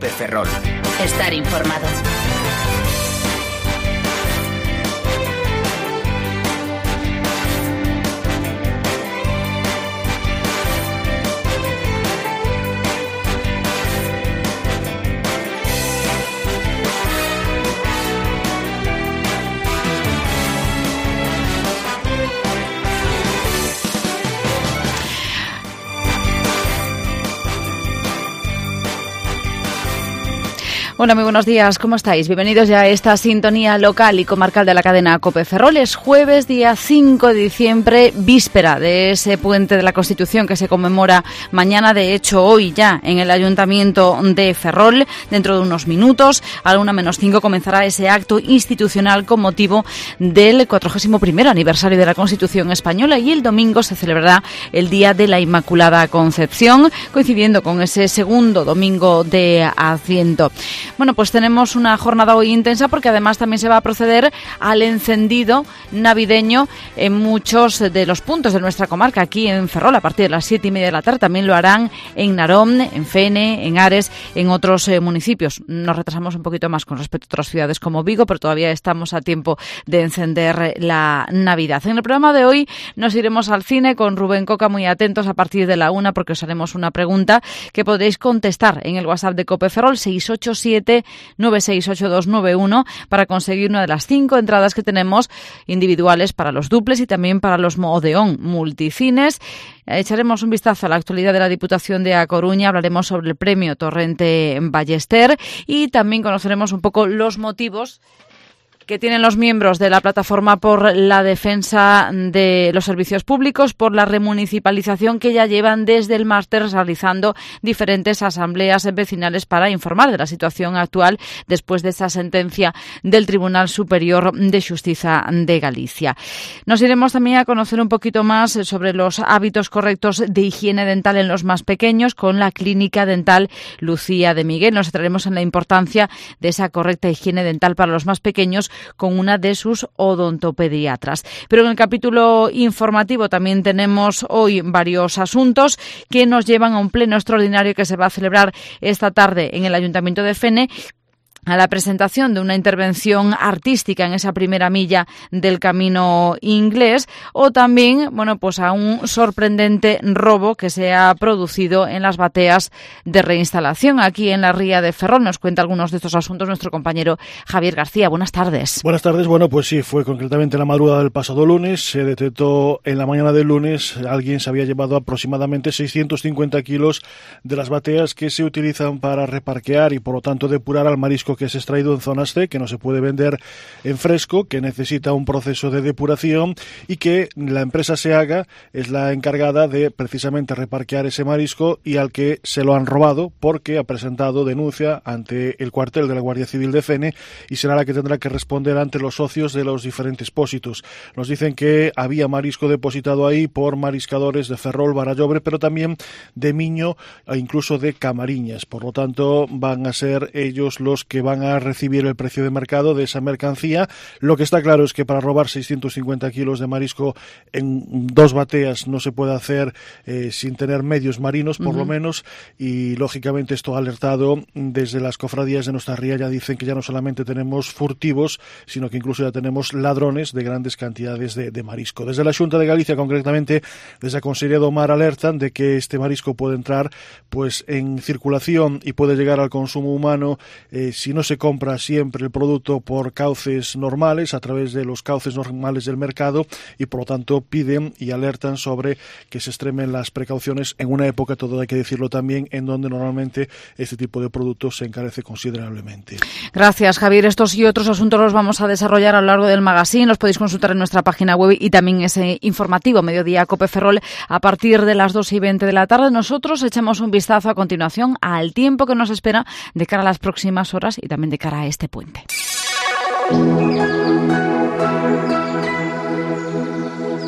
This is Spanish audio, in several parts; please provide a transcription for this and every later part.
Ferrol. Estar informado. Hola, muy buenos días, ¿cómo estáis? Bienvenidos ya a esta sintonía local y comarcal de la cadena COPE Ferrol. Es jueves, día 5 de diciembre, víspera de ese puente de la Constitución que se conmemora mañana, de hecho hoy ya en el Ayuntamiento de Ferrol. Dentro de unos minutos, a la 1:05, comenzará ese acto institucional con motivo del 41º aniversario de la Constitución española, y el domingo se celebrará el Día de la Inmaculada Concepción, coincidiendo con ese segundo domingo de Adviento. Bueno, pues tenemos una jornada hoy intensa porque además también se va a proceder al encendido navideño en muchos de los puntos de nuestra comarca. Aquí en Ferrol, a partir de las 7:30 de la tarde, también lo harán en Narón, en Fene, en Ares, en otros municipios. Nos retrasamos un poquito más con respecto a otras ciudades como Vigo, pero todavía estamos a tiempo de encender la Navidad. En el programa de hoy nos iremos al cine con Rubén Coca, muy atentos a partir de la 1, porque os haremos una pregunta que podréis contestar en el WhatsApp de COPE Ferrol, 687-968291, para conseguir una de las 5 entradas que tenemos individuales para los duples y también para los Odeón Multicines. Echaremos un vistazo a la actualidad de la Diputación de A Coruña, hablaremos sobre el premio Torrente Ballester y también conoceremos un poco los motivos que tienen los miembros de la Plataforma por la Defensa de los Servicios Públicos por la remunicipalización que ya llevan desde el martes realizando diferentes asambleas vecinales para informar de la situación actual después de esa sentencia del Tribunal Superior de Xustiza de Galicia. Nos iremos también a conocer un poquito más sobre los hábitos correctos de higiene dental en los más pequeños con la Clínica Dental Lucía de Miguel. Nos centraremos en la importancia de esa correcta higiene dental para los más pequeños con una de sus odontopediatras. Pero en el capítulo informativo también tenemos hoy varios asuntos que nos llevan a un pleno extraordinario que se va a celebrar esta tarde en el Ayuntamiento de Fene, a la presentación de una intervención artística en esa primera milla del Camino Inglés, o también, bueno, pues a un sorprendente robo que se ha producido en las bateas de reinstalación aquí en la ría de Ferrol. Nos cuenta algunos de estos asuntos nuestro compañero Javier García. Buenas tardes. Buenas tardes. Bueno, pues sí, fue concretamente en la madrugada del pasado lunes. Se detectó en la mañana del lunes alguien se había llevado aproximadamente 650 kilos de las bateas que se utilizan para reparquear y por lo tanto depurar al marisco que es extraído en zonas C, que no se puede vender en fresco, que necesita un proceso de depuración y que la empresa Seaga es la encargada de precisamente reparquear ese marisco y al que se lo han robado porque ha presentado denuncia ante el cuartel de la Guardia Civil de Fene y será la que tendrá que responder ante los socios de los diferentes pósitos. Nos dicen que había marisco depositado ahí por mariscadores de Ferrol, Barallobre, pero también de Miño e incluso de Camariñas. Por lo tanto, van a ser ellos los que van a recibir el precio de mercado de esa mercancía. Lo que está claro es que para robar 650 kilos de marisco en 2 bateas no se puede hacer sin tener medios marinos, por lo menos, y lógicamente esto ha alertado desde las cofradías de nuestra ría. Ya dicen que ya no solamente tenemos furtivos, sino que incluso ya tenemos ladrones de grandes cantidades de marisco. Desde la Xunta de Galicia, concretamente, desde la Consellería do Mar, alertan de que este marisco puede entrar pues en circulación y puede llegar al consumo humano si no se compra siempre el producto por cauces normales, a través de los cauces normales del mercado, y por lo tanto piden y alertan sobre que se extremen las precauciones en una época, todo hay que decirlo también, en donde normalmente este tipo de productos se encarece considerablemente. Gracias, Javier. Estos y otros asuntos los vamos a desarrollar a lo largo del magazine. Los podéis consultar en nuestra página web y también ese informativo Mediodía COPE Ferrol a partir de las 2:20 de la tarde. Nosotros echamos un vistazo a continuación al tiempo que nos espera de cara a las próximas horas y también de cara a este puente.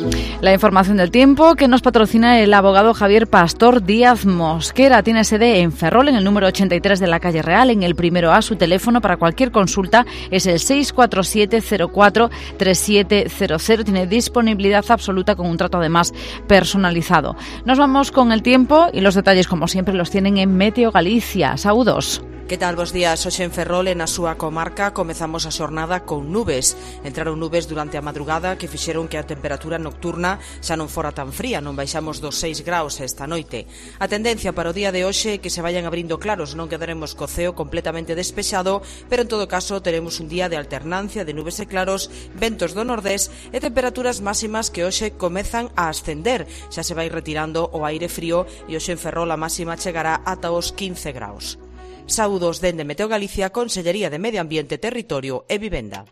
La información del tiempo que nos patrocina el abogado Javier Pastor Díaz Mosquera. Tiene sede en Ferrol, en el número 83 de la calle Real, en el primero A. Su teléfono para cualquier consulta es el 647-04-3700. Tiene disponibilidad absoluta con un trato además personalizado. Nos vamos con el tiempo y los detalles, como siempre, los tienen en Meteo Galicia. Saúdos. Que tal, bos días? Hoxe en Ferrol, na súa comarca, comezamos a xornada con nubes. Entraron nubes durante a madrugada que fixeron que a temperatura nocturna xa non fora tan fría, non baixamos dos 6 graus esta noite. A tendencia para o día de hoxe é que se vayan abrindo claros, non quedaremos co ceo completamente despexado, pero en todo caso teremos un día de alternancia de nubes e claros, ventos do nordés e temperaturas máximas que hoxe comezan a ascender. Xa se vai retirando o aire frío e hoxe en Ferrol a máxima chegará ata os 15 graus. Saúdos dende Meteo Galicia, Consellería de Medio Ambiente, Territorio e Vivenda.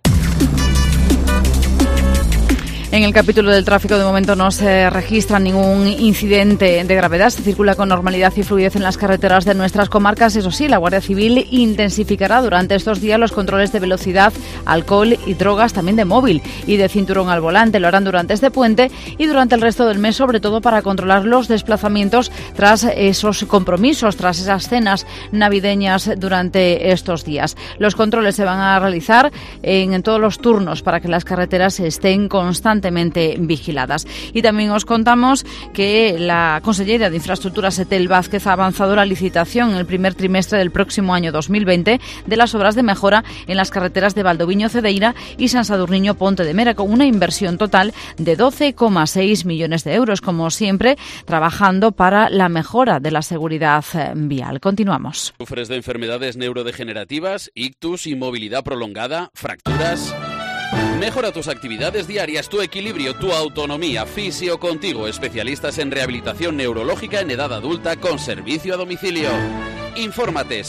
En el capítulo del tráfico de momento no se registra ningún incidente de gravedad. Se circula con normalidad y fluidez en las carreteras de nuestras comarcas. Eso sí, la Guardia Civil intensificará durante estos días los controles de velocidad, alcohol y drogas, también de móvil y de cinturón al volante. Lo harán durante este puente y durante el resto del mes, sobre todo para controlar los desplazamientos tras esos compromisos, tras esas cenas navideñas durante estos días. Los controles se van a realizar en todos los turnos para que las carreteras estén constantemente vigiladas. Y también os contamos que la Conselleira de Infraestructuras, Etel Vázquez, ha avanzado la licitación en el primer trimestre del próximo año 2020 de las obras de mejora en las carreteras de Valdoviño Cedeira y San Sadurniño Ponte de Mera, con una inversión total de 12,6 millones de euros, como siempre, trabajando para la mejora de la seguridad vial. Continuamos. Sufres de enfermedades neurodegenerativas, ictus, inmovilidad prolongada, fracturas. Mejora tus actividades diarias, tu equilibrio, tu autonomía. Fisio Contigo, especialistas en rehabilitación neurológica en edad adulta con servicio a domicilio. Infórmate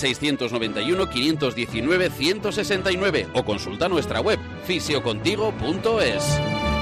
691-519-169 o consulta nuestra web fisiocontigo.es.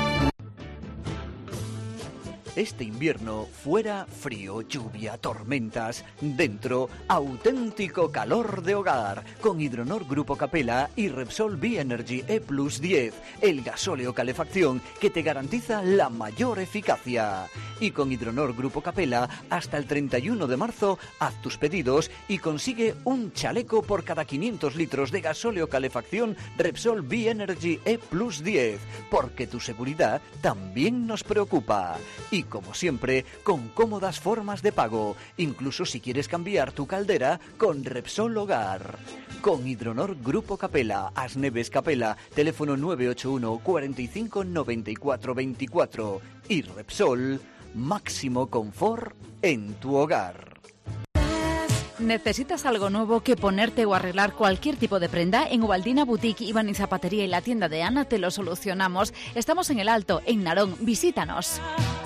Este invierno, fuera frío, lluvia, tormentas, dentro, auténtico calor de hogar. Con Hidronor Grupo Capella y Repsol B-Energy E+10, el gasóleo calefacción que te garantiza la mayor eficacia. Y con Hidronor Grupo Capella, hasta el 31 de marzo, haz tus pedidos y consigue un chaleco por cada 500 litros de gasóleo calefacción Repsol B-Energy E+10, porque tu seguridad también nos preocupa. Y como siempre, con cómodas formas de pago, incluso si quieres cambiar tu caldera con Repsol Hogar. Con Hidronor Grupo Capella, Asneves Capella, teléfono 981 45 94 24 y Repsol, máximo confort en tu hogar. ¿Necesitas algo nuevo que ponerte o arreglar cualquier tipo de prenda? En Ubaldina Boutique, Iván y Zapatería y la tienda de Ana te lo solucionamos. Estamos en El Alto, en Narón. Visítanos.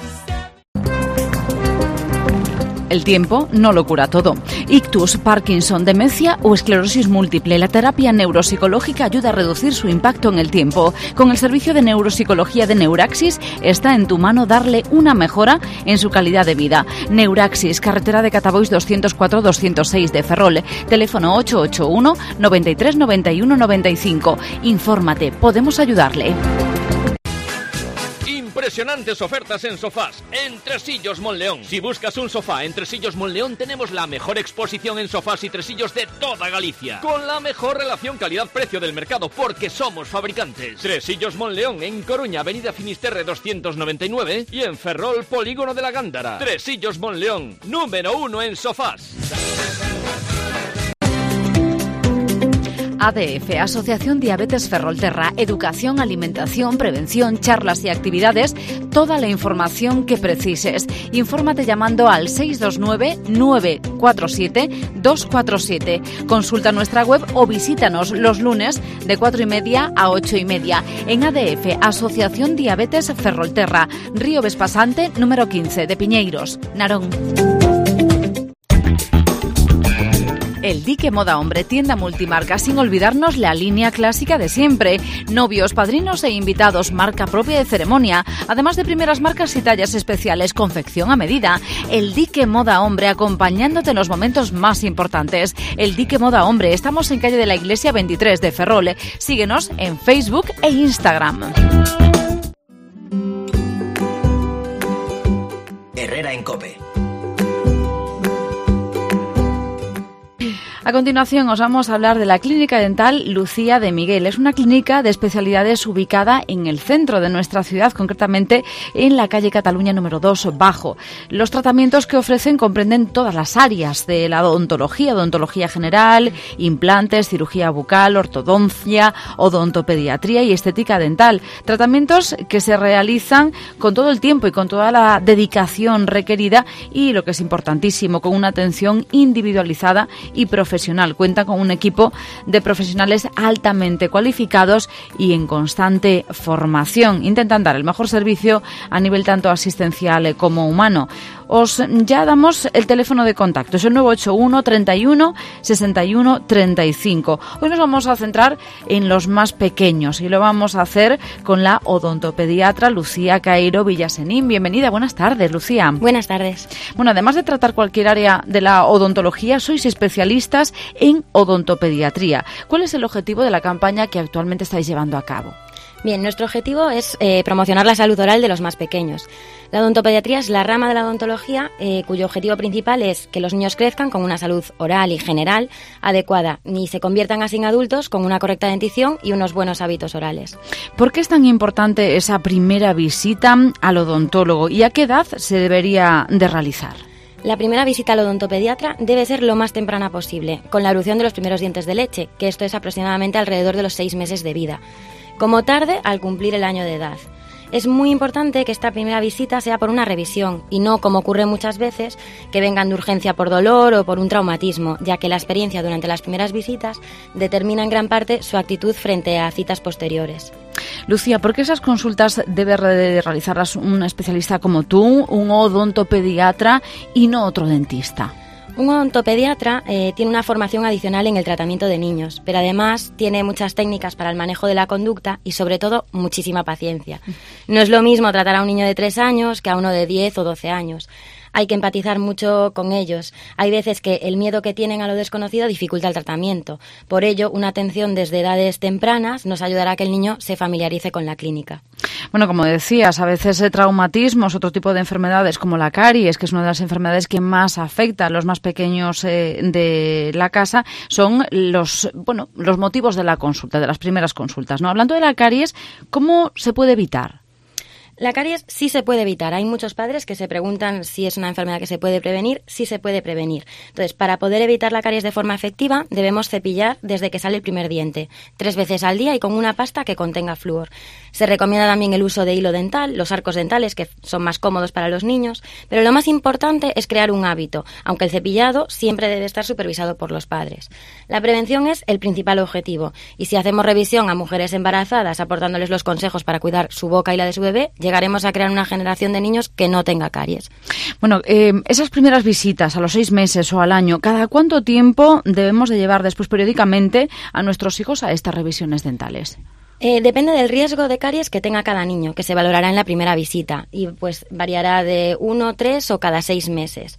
El tiempo no lo cura todo. Ictus, Parkinson, demencia o esclerosis múltiple. La terapia neuropsicológica ayuda a reducir su impacto en el tiempo. Con el servicio de neuropsicología de Neuraxis está en tu mano darle una mejora en su calidad de vida. Neuraxis, carretera de Catabois 204-206 de Ferrol. Teléfono 881 93 91 95. Infórmate, podemos ayudarle. Impresionantes ofertas en sofás en Tresillos Monleón. Si buscas un sofá en Tresillos Monleón, tenemos la mejor exposición en sofás y tresillos de toda Galicia, con la mejor relación calidad-precio del mercado, porque somos fabricantes. Tresillos Monleón, en Coruña, Avenida Finisterre 299, y en Ferrol, Polígono de la Gándara. Tresillos Monleón, número 1 en sofás. ADF, Asociación Diabetes Ferrolterra, educación, alimentación, prevención, charlas y actividades, toda la información que precises. Infórmate llamando al 629-947-247. Consulta nuestra web o visítanos los lunes de 4:30 a 8:30 en ADF, Asociación Diabetes Ferrolterra, Río Vespasante, número 15 de Piñeiros, Narón. El Dique Moda Hombre, tienda multimarca, sin olvidarnos la línea clásica de siempre. Novios, padrinos e invitados, marca propia de ceremonia, además de primeras marcas y tallas especiales, confección a medida. El Dique Moda Hombre, acompañándote en los momentos más importantes. El Dique Moda Hombre, estamos en calle de la Iglesia 23 de Ferrol. Síguenos en Facebook e Instagram. en COPE. A continuación os vamos a hablar de la Clínica Dental Lucía de Miguel. Es una clínica de especialidades ubicada en el centro de nuestra ciudad, concretamente en la calle Cataluña número 2 Bajo. Los tratamientos que ofrecen comprenden todas las áreas de la odontología general, implantes, cirugía bucal, ortodoncia, odontopediatría y estética dental. Tratamientos que se realizan con todo el tiempo y con toda la dedicación requerida y, lo que es importantísimo, con una atención individualizada y profesional. Cuenta con un equipo de profesionales altamente cualificados y en constante formación. Intentan dar el mejor servicio a nivel tanto asistencial como humano. Os ya damos el teléfono de contacto, es el 981 31 61 35. Hoy nos vamos a centrar en los más pequeños y lo vamos a hacer con la odontopediatra Lucía Cairo Villasenín. Bienvenida, buenas tardes, Lucía. Buenas tardes. Bueno, además de tratar cualquier área de la odontología, sois especialistas en odontopediatría. ¿Cuál es el objetivo de la campaña que actualmente estáis llevando a cabo? Bien, nuestro objetivo es promocionar la salud oral de los más pequeños. La odontopediatría es la rama de la odontología cuyo objetivo principal es que los niños crezcan con una salud oral y general adecuada y se conviertan así en adultos con una correcta dentición y unos buenos hábitos orales. ¿Por qué es tan importante esa primera visita al odontólogo y a qué edad se debería de realizar? La primera visita al odontopediatra debe ser lo más temprana posible, con la erupción de los primeros dientes de leche, que esto es aproximadamente alrededor de los 6 meses de vida. Como tarde, al cumplir el año de edad. Es muy importante que esta primera visita sea por una revisión y no, como ocurre muchas veces, que vengan de urgencia por dolor o por un traumatismo, ya que la experiencia durante las primeras visitas determina en gran parte su actitud frente a citas posteriores. Lucía, ¿por qué esas consultas debe realizarlas un especialista como tú, un odontopediatra y no otro dentista? Un odontopediatra tiene una formación adicional en el tratamiento de niños, pero además tiene muchas técnicas para el manejo de la conducta y, sobre todo, muchísima paciencia. No es lo mismo tratar a un niño de 3 años que a uno de 10 o 12 años. Hay que empatizar mucho con ellos. Hay veces que el miedo que tienen a lo desconocido dificulta el tratamiento. Por ello, una atención desde edades tempranas nos ayudará a que el niño se familiarice con la clínica. Bueno, como decías, a veces traumatismos, otro tipo de enfermedades como la caries, que es una de las enfermedades que más afecta a los más pequeños de la casa, son los motivos de la consulta, de las primeras consultas, ¿no? Hablando de la caries, ¿cómo se puede evitar? La caries sí se puede evitar. Hay muchos padres que se preguntan si es una enfermedad que se puede prevenir. Sí se puede prevenir. Entonces, para poder evitar la caries de forma efectiva, debemos cepillar desde que sale el primer diente, 3 veces al día y con una pasta que contenga flúor. Se recomienda también el uso de hilo dental, los arcos dentales, que son más cómodos para los niños, pero lo más importante es crear un hábito, aunque el cepillado siempre debe estar supervisado por los padres. La prevención es el principal objetivo, y si hacemos revisión a mujeres embarazadas aportándoles los consejos para cuidar su boca y la de su bebé, llegaremos a crear una generación de niños que no tenga caries. Bueno, esas primeras visitas a los 6 meses o al año, ¿cada cuánto tiempo debemos de llevar después periódicamente a nuestros hijos a estas revisiones dentales? Depende del riesgo de caries que tenga cada niño, que se valorará en la primera visita y pues variará de 1, 3 o cada 6 meses.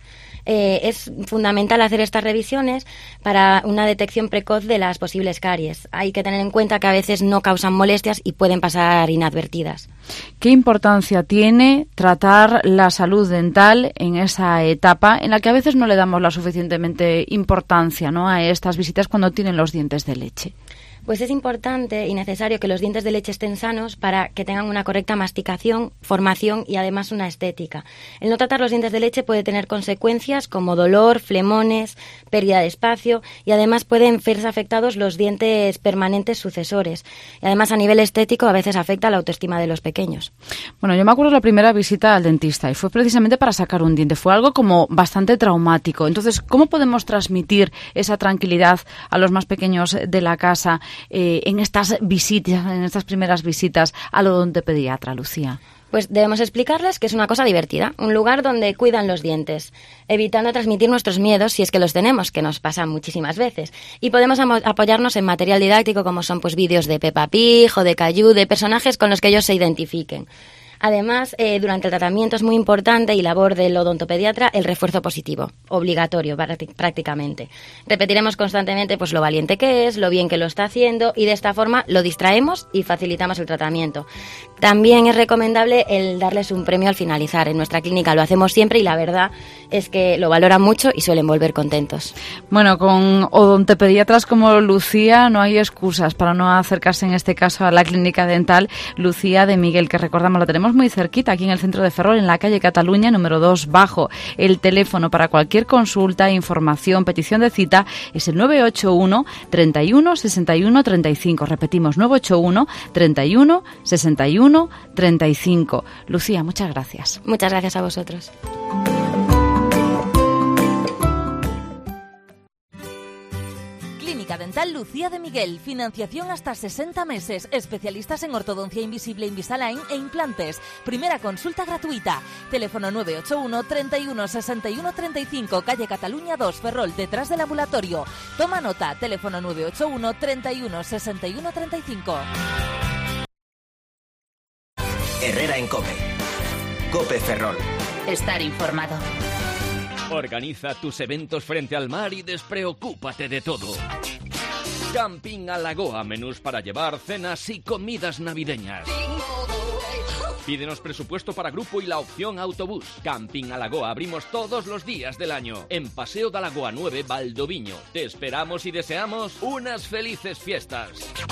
Es fundamental hacer estas revisiones para una detección precoz de las posibles caries. Hay que tener en cuenta que a veces no causan molestias y pueden pasar inadvertidas. ¿Qué importancia tiene tratar la salud dental en esa etapa en la que a veces no le damos la suficientemente importancia, ¿no?, a estas visitas cuando tienen los dientes de leche? Pues es importante y necesario que los dientes de leche estén sanos para que tengan una correcta masticación, formación y además una estética. El no tratar los dientes de leche puede tener consecuencias como dolor, flemones, pérdida de espacio y además pueden verse afectados los dientes permanentes sucesores. Y además a nivel estético a veces afecta la autoestima de los pequeños. Bueno, yo me acuerdo de la primera visita al dentista y fue precisamente para sacar un diente. Fue algo como bastante traumático. Entonces, ¿cómo podemos transmitir esa tranquilidad a los más pequeños de la casa en estas visitas, en estas primeras visitas al odontopediatra, Lucía? Pues debemos explicarles que es una cosa divertida, un lugar donde cuidan los dientes, evitando transmitir nuestros miedos si es que los tenemos, que nos pasa muchísimas veces. Y podemos apoyarnos en material didáctico como son pues vídeos de Peppa Pig o de Caillou, de personajes con los que ellos se identifiquen. Además, durante el tratamiento es muy importante y labor del odontopediatra el refuerzo positivo, obligatorio prácticamente. Repetiremos constantemente pues lo valiente que es, lo bien que lo está haciendo y de esta forma lo distraemos y facilitamos el tratamiento. También es recomendable el darles un premio al finalizar. En nuestra clínica lo hacemos siempre y la verdad es que lo valoran mucho y suelen volver contentos. Bueno, con odontopediatras como Lucía no hay excusas para no acercarse en este caso a la clínica dental Lucía de Miguel, que recordamos la tenemos muy cerquita, aquí en el centro de Ferrol, en la calle Cataluña, número 2 bajo. El teléfono para cualquier consulta, información, petición de cita es el 981 31 61 35. Repetimos, 981 31 61 35. Lucía, muchas gracias. Muchas gracias a vosotros. Clínica Dental Lucía de Miguel. Financiación hasta 60 meses. Especialistas en ortodoncia invisible, Invisalign e implantes. Primera consulta gratuita. Teléfono 981 31 61 35. Calle Cataluña 2, Ferrol, detrás del ambulatorio. Toma nota. Teléfono 981 31 61 35. Herrera en COPE. COPE Ferrol. Estar informado. Organiza tus eventos frente al mar y despreocúpate de todo. Camping a Lagoa, menús para llevar, cenas y comidas navideñas. Pídenos presupuesto para grupo y la opción autobús. Camping a Lagoa, abrimos todos los días del año. En Paseo de Lagoa 9, Valdoviño. Te esperamos y deseamos unas felices fiestas.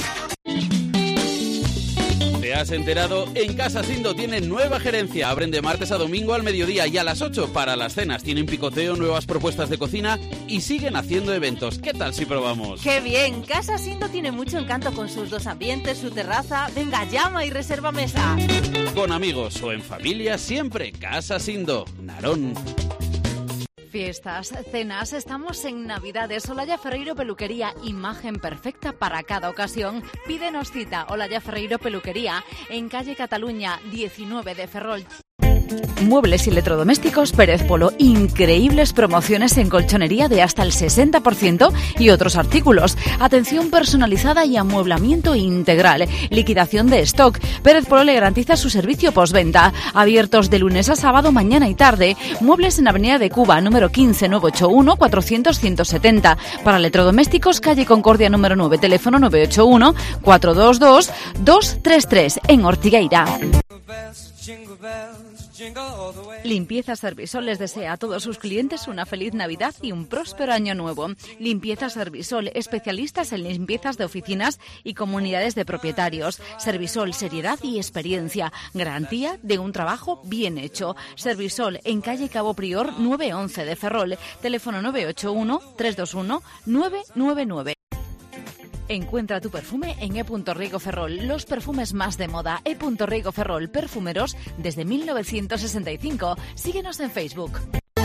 ¿Te has enterado? En Casa Sindo tienen nueva gerencia. Abren de martes a domingo al mediodía y a las 8 para las cenas. Tienen picoteo, nuevas propuestas de cocina y siguen haciendo eventos. ¿Qué tal si probamos? ¡Qué bien! Casa Sindo tiene mucho encanto con sus dos ambientes, su terraza. Venga, llama y reserva mesa. Con amigos o en familia, siempre Casa Sindo. Narón. Fiestas, cenas, estamos en Navidades. Olaya Ferreiro Peluquería, imagen perfecta para cada ocasión. Pídenos cita. Olaya Ferreiro Peluquería, en calle Cataluña 19 de Ferrol. Muebles y electrodomésticos Pérez Polo. Increíbles promociones en colchonería de hasta el 60% y otros artículos. Atención personalizada y amueblamiento integral. Liquidación de stock. Pérez Polo le garantiza su servicio postventa. Abiertos de lunes a sábado, mañana y tarde. Muebles en Avenida de Cuba, número 15, 981 400 170. Para electrodomésticos, calle Concordia número 9, teléfono 981 422 233 en Ortigueira. Limpieza Servisol les desea a todos sus clientes una feliz Navidad y un próspero año nuevo. Limpieza Servisol, especialistas en limpiezas de oficinas y comunidades de propietarios. Servisol, seriedad y experiencia, garantía de un trabajo bien hecho. Servisol, en calle Cabo Prior 911 de Ferrol, teléfono 981 321 999. Encuentra tu perfume en E. Riego Ferrol, los perfumes más de moda. E. Riego Ferrol, perfumeros desde 1965. Síguenos en Facebook.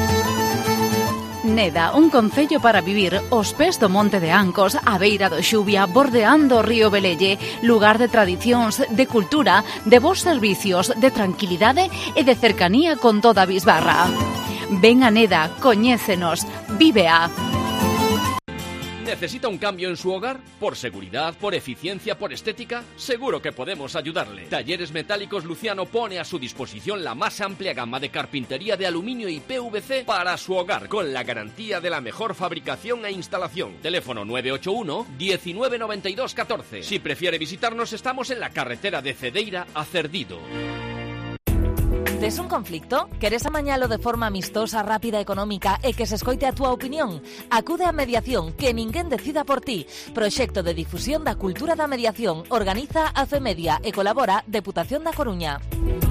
Neda, un concello para vivir, os pés do Monte de Ancos, a beira do Xuvia, bordeando o río Velelle, lugar de tradicións, de cultura, de bons servicios, de tranquilidade e de cercanía con toda a bisbarra. Ven a Neda, coñécenos, vívea. ¿Necesita un cambio en su hogar? ¿Por seguridad, por eficiencia, por estética? Seguro que podemos ayudarle. Talleres Metálicos Luciano pone a su disposición la más amplia gama de carpintería de aluminio y PVC para su hogar, con la garantía de la mejor fabricación e instalación. Teléfono 981 19 92 14. Si prefiere visitarnos, estamos en la carretera de Cedeira a Cerdido. Tes un conflicto? Queres amañalo de forma amistosa, rápida e económica e que se escoite a túa opinión? Acude a Mediación, que ninguén decida por ti. Proxecto de difusión da cultura da mediación. Organiza a FEMedia e colabora Deputación da Coruña.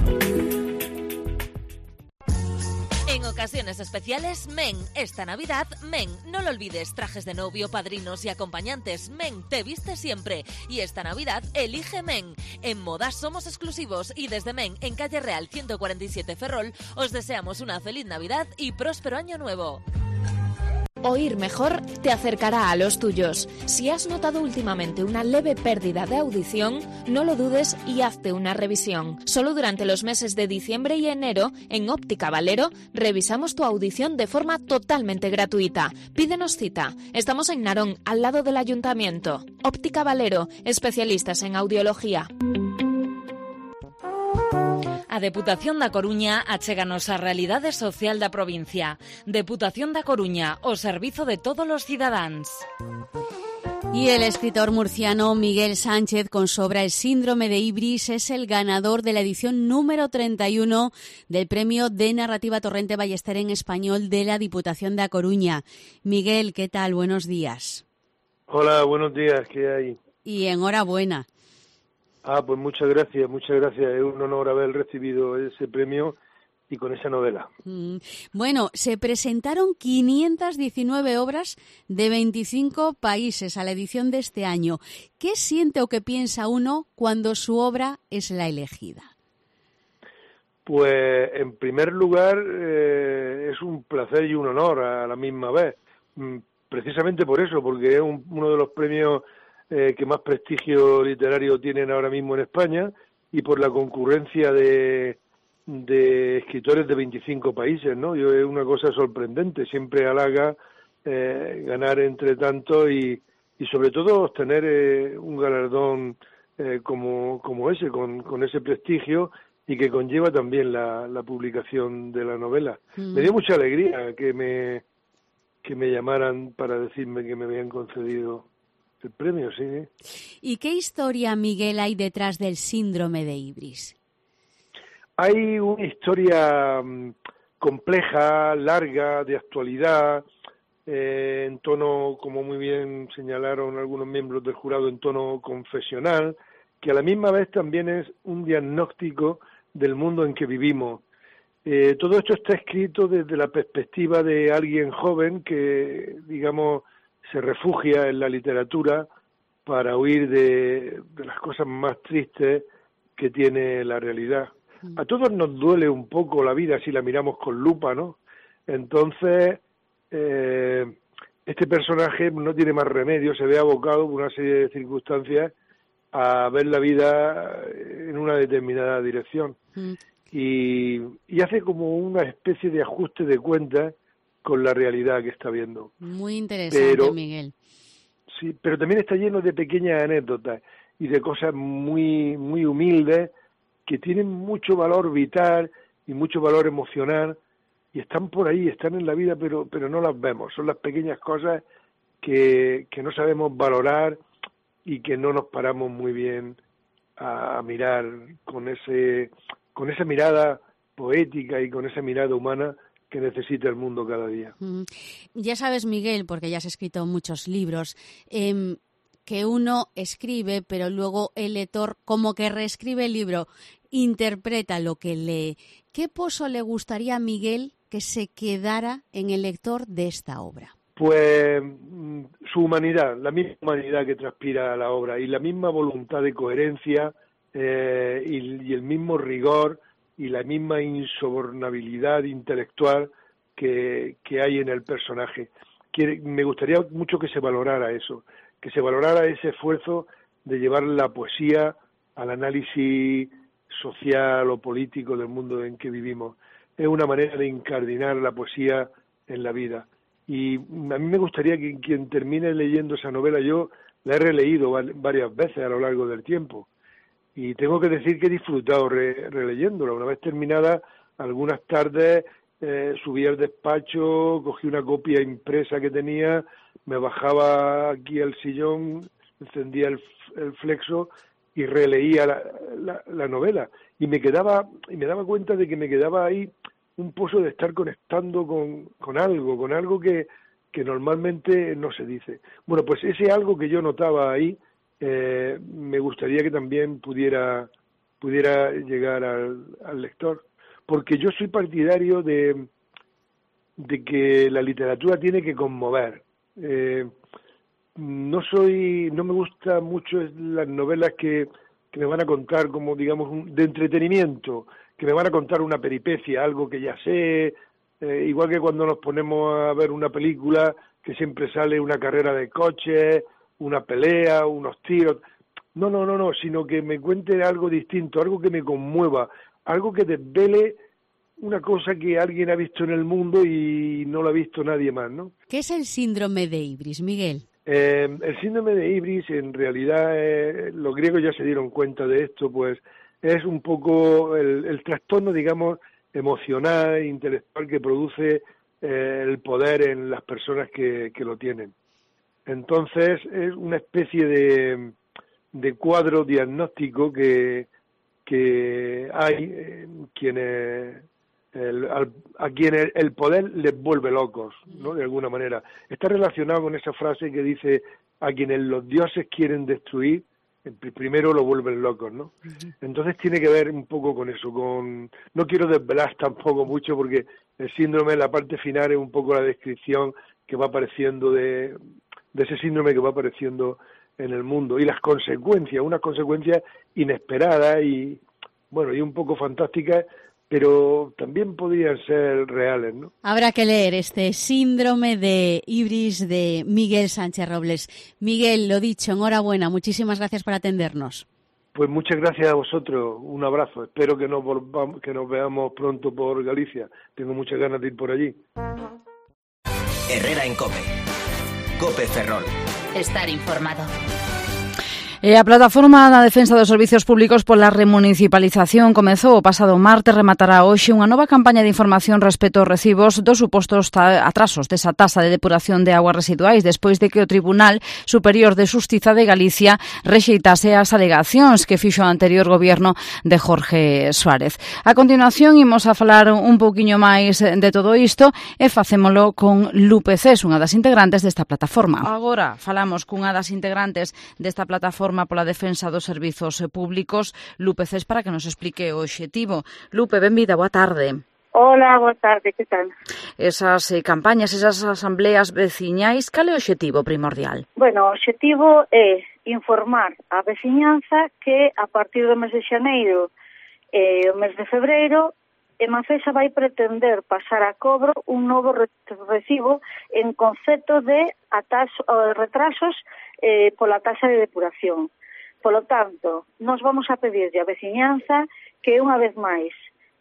En ocasiones especiales, Men. Esta Navidad, Men. No lo olvides, trajes de novio, padrinos y acompañantes. Men, te viste siempre. Y esta Navidad, elige Men. En Modas somos exclusivos y desde Men, en Calle Real 147 Ferrol, os deseamos una feliz Navidad y próspero año nuevo. Oír mejor te acercará a los tuyos. Si has notado últimamente una leve pérdida de audición, no lo dudes y hazte una revisión. Solo durante los meses de diciembre y enero, en Óptica Valero, revisamos tu audición de forma totalmente gratuita. Pídenos cita. Estamos en Narón, al lado del Ayuntamiento. Óptica Valero, especialistas en audiología. A Deputación da Coruña achéganos a realidade social da provincia. Deputación da Coruña, o servizo de todos os cidadáns. Y el escritor murciano Miguel Sánchez, con su obra El síndrome de Ibris, es el ganador de la edición número 31 del Premio de Narrativa Torrente Ballester en Español de la Diputación da Coruña. Miguel, ¿qué tal? Buenos días. Hola, buenos días, ¿qué hay? Y enhorabuena. Pues muchas gracias. Es un honor haber recibido ese premio y con esa novela. Bueno, se presentaron 519 obras de 25 países a la edición de este año. ¿Qué siente o qué piensa uno cuando su obra es la elegida? Pues, en primer lugar, es un placer y un honor a la misma vez. Precisamente por eso, porque es uno de los premios que más prestigio literario tienen ahora mismo en España, y por la concurrencia de escritores de 25 países, ¿no? Es una cosa sorprendente, siempre halaga ganar entre tantos y sobre todo obtener un galardón como ese, con ese prestigio, y que conlleva también la publicación de la novela. Me dio mucha alegría que me llamaran para decirme que me habían concedido el premio, sí. ¿Y qué historia, Miguel, hay detrás del síndrome de Ibris? Hay una historia compleja, larga, de actualidad, en tono, como muy bien señalaron algunos miembros del jurado, en tono confesional, que a la misma vez también es un diagnóstico del mundo en que vivimos. Todo esto está escrito desde la perspectiva de alguien joven que, digamos, se refugia en la literatura para huir de las cosas más tristes que tiene la realidad. A todos nos duele un poco la vida si la miramos con lupa, ¿no? Entonces, este personaje no tiene más remedio, se ve abocado por una serie de circunstancias a ver la vida en una determinada dirección. Y hace como una especie de ajuste de cuentas con la realidad que está viendo. Muy interesante, Miguel. Sí, pero también está lleno de pequeñas anécdotas y de cosas muy, muy humildes que tienen mucho valor vital y mucho valor emocional, y están por ahí, están en la vida, pero no las vemos. Son las pequeñas cosas que no sabemos valorar y que no nos paramos muy bien a mirar con esa mirada poética y con esa mirada humana que necesita el mundo cada día. Ya sabes, Miguel, porque ya has escrito muchos libros, que uno escribe, pero luego el lector como que reescribe el libro, interpreta lo que lee. ¿Qué pozo le gustaría a Miguel que se quedara en el lector de esta obra? Pues su humanidad, la misma humanidad que transpira la obra, y la misma voluntad de coherencia y el mismo rigor y la misma insobornabilidad intelectual que hay en el personaje. Me gustaría mucho que se valorara eso, que se valorara ese esfuerzo de llevar la poesía al análisis social o político del mundo en que vivimos. Es una manera de incardinar la poesía en la vida. Y a mí me gustaría que quien termine leyendo esa novela, yo la he releído varias veces a lo largo del tiempo, y tengo que decir que he disfrutado releyéndola. Una vez terminada, algunas tardes subí al despacho, cogí una copia impresa que tenía, me bajaba aquí al sillón, encendía el flexo y releía la novela. Y me daba cuenta de que me quedaba ahí un pozo de estar conectando con algo que normalmente no se dice. Bueno, pues ese algo que yo notaba ahí, me gustaría que también pudiera llegar al lector, porque yo soy partidario de que la literatura tiene que conmover. No me gusta mucho las novelas que me van a contar como, digamos, de entretenimiento, que me van a contar una peripecia, algo que ya sé, igual que cuando nos ponemos a ver una película que siempre sale una carrera de coches, una pelea, unos tiros. No, sino que me cuente algo distinto, algo que me conmueva, algo que desvele una cosa que alguien ha visto en el mundo y no lo ha visto nadie más, ¿no? ¿Qué es el síndrome de Ibris, Miguel? El síndrome de Ibris, en realidad, los griegos ya se dieron cuenta de esto, pues es un poco el trastorno, digamos, emocional, intelectual que produce el poder en las personas que lo tienen. Entonces es una especie de cuadro diagnóstico que hay quienes a quienes el poder les vuelve locos, ¿no? De alguna manera. Está relacionado con esa frase que dice: a quienes los dioses quieren destruir, primero lo vuelven locos, ¿no? Entonces tiene que ver un poco con eso, no quiero desvelar tampoco mucho, porque el síndrome, la parte final, es un poco la descripción que va apareciendo de ese síndrome que va apareciendo en el mundo, y las consecuencias, unas consecuencias inesperadas y, bueno, y un poco fantásticas, pero también podrían ser reales, ¿no? Habrá que leer este síndrome de Ibris de Miguel Sánchez Robles. Miguel, lo dicho, enhorabuena, muchísimas gracias por atendernos. Pues muchas gracias a vosotros, un abrazo, espero que nos veamos pronto por Galicia, tengo muchas ganas de ir por allí. Herrera en COPE. COPE Ferrol. Estar informado. A plataforma da defensa dos servicios públicos pola remunicipalización comezou o pasado martes, rematará hoxe unha nova campaña de información respecto aos recibos dos supostos atrasos desa tasa de depuración de aguas residuais despois de que o Tribunal Superior de Xustiza de Galicia rexeitase as alegacións que fixo o anterior goberno de Jorge Suárez. A continuación imos a falar un pouquiño máis de todo isto e facémolo con Lupe Cés, unha das integrantes desta plataforma. Agora falamos cunha das integrantes desta plataforma pola defensa dos servizos públicos, Lupe Cés, para que nos explique o obxectivo. Lupe, benvida, boa tarde. Hola, boa tarde, que tal? Esas campañas, esas asambleas veciñais, cal é o obxectivo primordial? Bueno, o obxectivo é informar a veciñanza que a partir do mes de xaneiro e o mes de febreiro Emafesa vai pretender pasar a cobro un novo recibo en concepto de retrasos pola tasa de depuración. Polo tanto, nos vamos a pedirlle a veciñanza que unha vez máis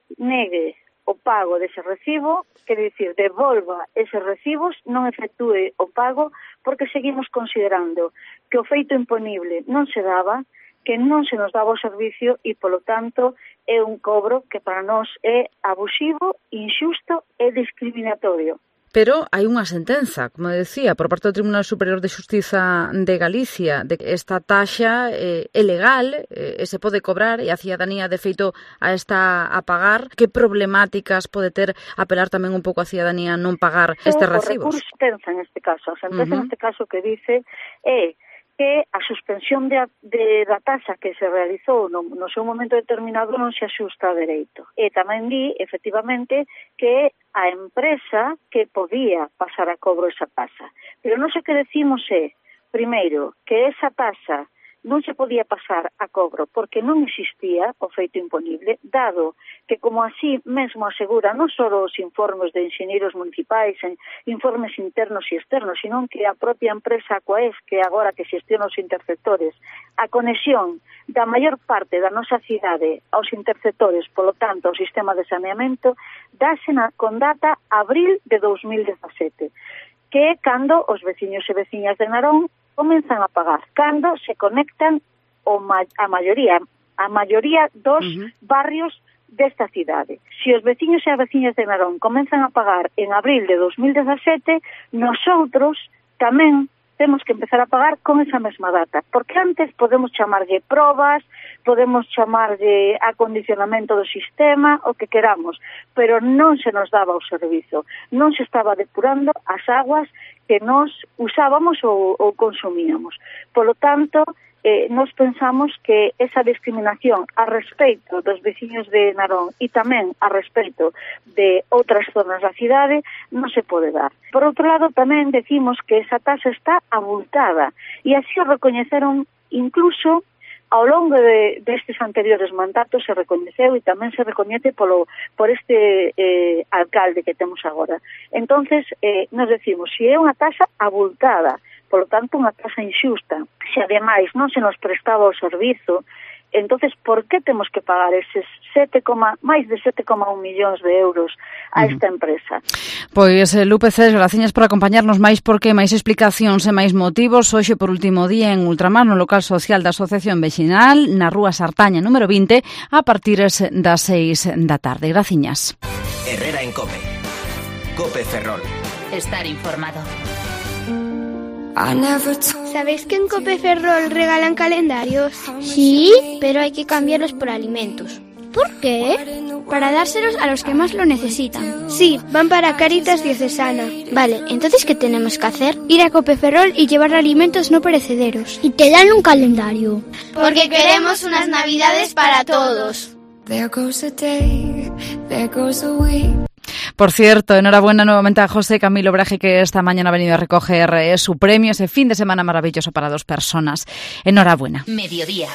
negue o pago dese recibo, quer dicir, devolva eses recibos, non efectúe o pago, porque seguimos considerando que o feito imponible non se daba, que non se nos daba o servicio e, polo tanto, é un cobro que para nós é abusivo, injusto e discriminatorio. Pero hai unha sentenza, como decía, por parte do Tribunal Superior de Xustiza de Galicia, de que esta taxa é legal, se pode cobrar e a cidadanía de feito a está a pagar. Que problemáticas pode ter apelar tamén un pouco a cidadanía non pagar estes recibos? O recurso sentenza neste caso, a sentenza neste caso que dice é que a suspensión da taxa que se realizou no seu momento determinado non se axusta a dereito. E tamén di, efectivamente, que a empresa que podía pasar a cobro esa taxa. Pero non sei que decimos é, primeiro, que esa taxa non se podía pasar a cobro porque non existía o feito imponible, dado que, como así mesmo asegura non só os informes de enxeñeiros municipais, informes internos e externos, sino que a propia empresa Aquaes, que agora que xestiona os interceptores, a conexión da maior parte da nosa cidade aos interceptores, polo tanto, ao sistema de saneamento, dáse con data abril de 2017, que é cando os veciños e veciñas de Narón comenzan a pagar, cando se conectan a maioría dos barrios desta cidade. Se os veciños e as veciñas de Narón comenzan a pagar en abril de 2017, nosotros tamén temos que empezar a pagar con esa mesma data, porque antes podemos chamarlle probas, podemos chamarlle acondicionamento do sistema, o que queramos, pero non se nos daba o servizo, non se estaba depurando as aguas que nos usábamos ou consumíamos. Polo tanto, nos pensamos que esa discriminación a respecto dos veciños de Narón e tamén a respecto de outras zonas da cidade non se pode dar. Por outro lado, tamén decimos que esa taxa está abultada e así o recoñeceron incluso ao longo destes anteriores mandatos se recoñeceu e tamén se recoñece por este alcalde que temos agora. Entonces, nos decimos, se é unha taxa abultada, polo tanto, unha taxa inxusta, se ademais non se nos prestaba o servizo, Entonces, por que temos que pagar eses máis de 7,1 millóns de euros a esta empresa? Pois, Lupe Cés, graciñas por acompañarnos máis porque máis explicacións e máis motivos. Hoxe, por último día, en Ultramar, no local social da Asociación Vexinal, na Rúa Sartaña, número 20, a partir das 6 da tarde. Graciñas. Herrera en COPE. COPE Ferrol. Estar informado. ¿Sabéis que en COPE Ferrol regalan calendarios? Sí, pero hay que cambiarlos por alimentos. ¿Por qué? Para dárselos a los que más lo necesitan. Sí, van para Cáritas Diocesana. Vale, entonces ¿qué tenemos que hacer? Ir a COPE Ferrol y llevar alimentos no perecederos. Y te dan un calendario. Porque queremos unas navidades para todos. Por cierto, enhorabuena nuevamente a José Camilo Braje, que esta mañana ha venido a recoger su premio, ese fin de semana maravilloso para 2 personas. Enhorabuena. Mediodía.